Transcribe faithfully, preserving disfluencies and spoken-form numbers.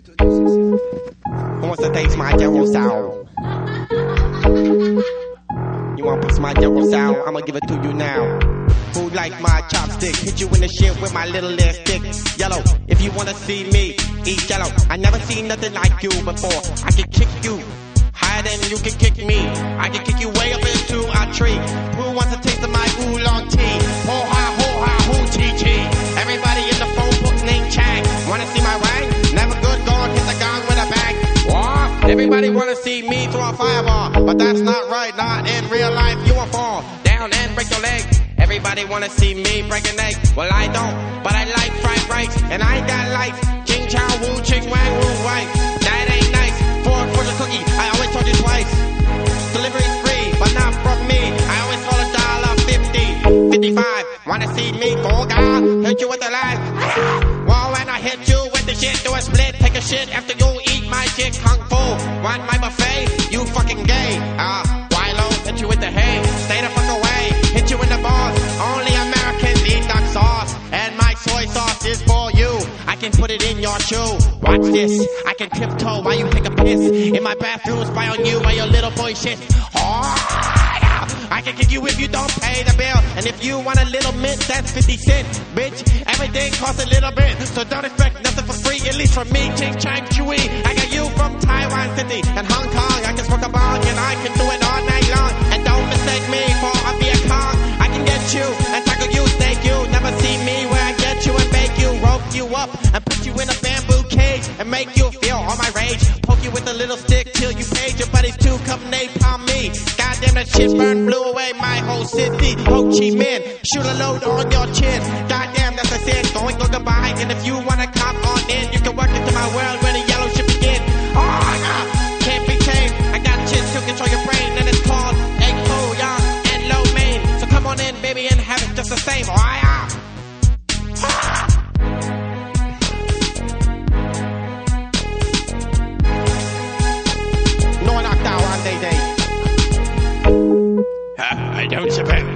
Who wants to taste my Jero sound? You want to piece my Jero sound? I'ma give it to you now. Who like my chopstick? Hit you in the shit with my little ass stick. Yellow, if you wanna see me, eat yellow. I never seen nothing like you before. I can kick you higher than you can kick me. I can kick you way up into a tree. Who wants a taste of my oolong tea? Ho ha ho ha hoo chi chi. Everybody in the phone book named Chang. Wanna see my wang? Never good, go and hit the gong with a bang. What? Everybody wanna see me throw a fireball, but that's not right. Not in real life. You will fall down and break your leg. Everybody wanna see me break an egg. Well, I don't, but I like fried rice, and I got life. Ching chow woo, ching wang woo white. That ain't nice. For for the cookie, I always told you twice. Delivery's free, but not from me. I always call a dollar fifty, fifty-five. Wanna see me go God? Hit you with the line. Well, when I hit you with the shit, do a split, take a shit after you eat my shit. Kung fu, want my buffet? You fucking gay. Ah, uh, Wilo, hit you with the hay. Stay the fuck away. Hit you in the balls. Only Americans eat duck sauce, and my soy sauce is for you. I can put it in your shoe. Watch this. I can tiptoe while you take a piss in my bathroom. Spy on you while your little boy shit. Oh, I can kick you if you don't pay the bill, and if you want a little mint, that's fifty cents, bitch. Everything costs a little bit, so don't expect nothing for free. At least from me, Ching Chang Chewy. I got you from Taiwan City and Hong Kong. I can smoke a bong and I can do it all night long. And don't mistake me for a Viet Cong. I can get you and tackle you, snake you. Never see me where I get you and bake you, rope you up and put you in a bamboo cage and make you feel all my rage. Poke you with a little stick till you page your buddies too. Come napalm me. Goddamn, that shit burned, blew away my whole city. Ho Chi Minh, shoot a load on your chin. Goddamn, that's a sin. Going go goodbye. And if you wanna cop on in, you can work into my world where the yellow shit begin. Oh, nah, can't be tamed. I got shit to control your brain, and it's called egg poo, young and low main. So come on in, baby, and have it just the same. Oh, yeah. Ah. No one knocked out on day day. I don't suppose.